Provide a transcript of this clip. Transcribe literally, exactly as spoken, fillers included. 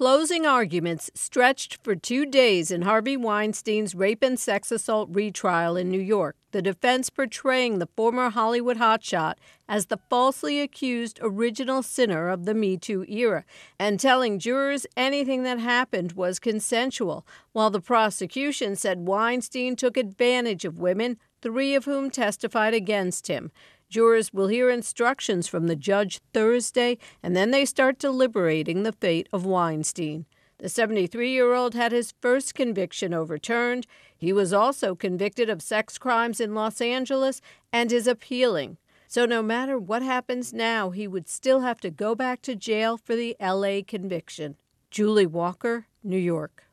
Closing arguments stretched for two days in Harvey Weinstein's rape and sex assault retrial in New York, the defense portraying the former Hollywood hotshot as the falsely accused original sinner of the Me Too era and telling jurors anything that happened was consensual, while the prosecution said Weinstein took advantage of women, three of whom testified against him. Jurors will hear instructions from the judge Thursday, and then they start deliberating the fate of Weinstein. The seventy-three-year-old had his first conviction overturned. He was also convicted of sex crimes in Los Angeles and is appealing. So no matter what happens now, he would still have to go back to jail for the L A conviction. Julie Walker, New York.